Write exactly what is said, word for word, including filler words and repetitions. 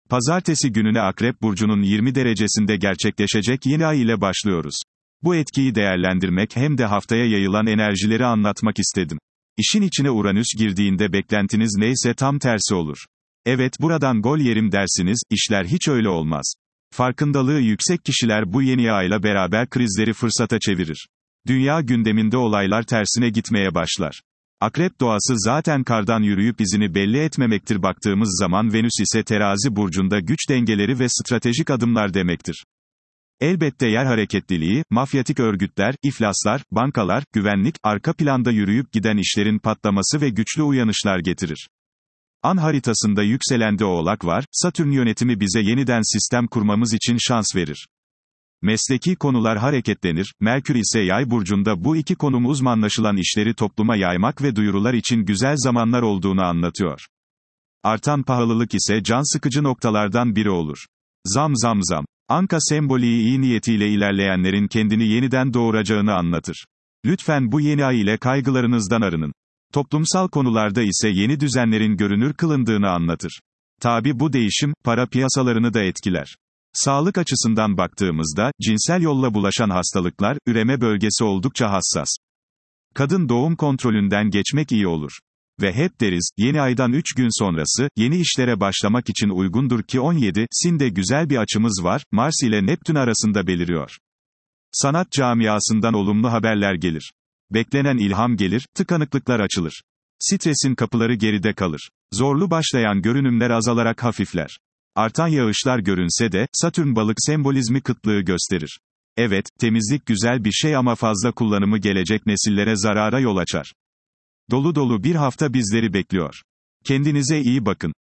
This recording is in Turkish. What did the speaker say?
Pazartesi gününe Akrep Burcu'nun yirmi derecesinde gerçekleşecek yeni ay ile başlıyoruz. Bu etkiyi değerlendirmek hem de haftaya yayılan enerjileri anlatmak istedim. İşin içine Uranüs girdiğinde beklentiniz neyse tam tersi olur. Evet, buradan gol yerim dersiniz, işler hiç öyle olmaz. Farkındalığı yüksek kişiler bu yeni ayla beraber krizleri fırsata çevirir. Dünya gündeminde olaylar tersine gitmeye başlar. Akrep doğası zaten kardan yürüyüp izini belli etmemektir. Baktığımız zaman Venüs ise Terazi burcunda güç dengeleri ve stratejik adımlar demektir. Elbette yer hareketliliği, mafyatik örgütler, iflaslar, bankalar, güvenlik, arka planda yürüyüp giden işlerin patlaması ve güçlü uyanışlar getirir. An haritasında yükselende Oğlak var, Satürn yönetimi bize yeniden sistem kurmamız için şans verir. Mesleki konular hareketlenir, Merkür ise Yay burcunda. Bu iki konum uzmanlaşılan işleri topluma yaymak ve duyurular için güzel zamanlar olduğunu anlatıyor. Artan pahalılık ise can sıkıcı noktalardan biri olur. Zam zam zam. Anka sembolü iyi niyetiyle ilerleyenlerin kendini yeniden doğuracağını anlatır. Lütfen bu yeni ay ile kaygılarınızdan arının. Toplumsal konularda ise yeni düzenlerin görünür kılındığını anlatır. Tabi bu değişim, para piyasalarını da etkiler. Sağlık açısından baktığımızda, cinsel yolla bulaşan hastalıklar, üreme bölgesi oldukça hassas. Kadın doğum kontrolünden geçmek iyi olur. Ve hep deriz, yeni aydan üç gün sonrası, yeni işlere başlamak için uygundur ki on yedi Sinde güzel bir açımız var, Mars ile Neptün arasında beliriyor. Sanat camiasından olumlu haberler gelir. Beklenen ilham gelir, tıkanıklıklar açılır. Stresin kapıları geride kalır. Zorlu başlayan görünümler azalarak hafifler. Artan yağışlar görünse de, Satürn balık sembolizmi kıtlığı gösterir. Evet, temizlik güzel bir şey ama fazla kullanımı gelecek nesillere zarara yol açar. Dolu dolu bir hafta bizleri bekliyor. Kendinize iyi bakın.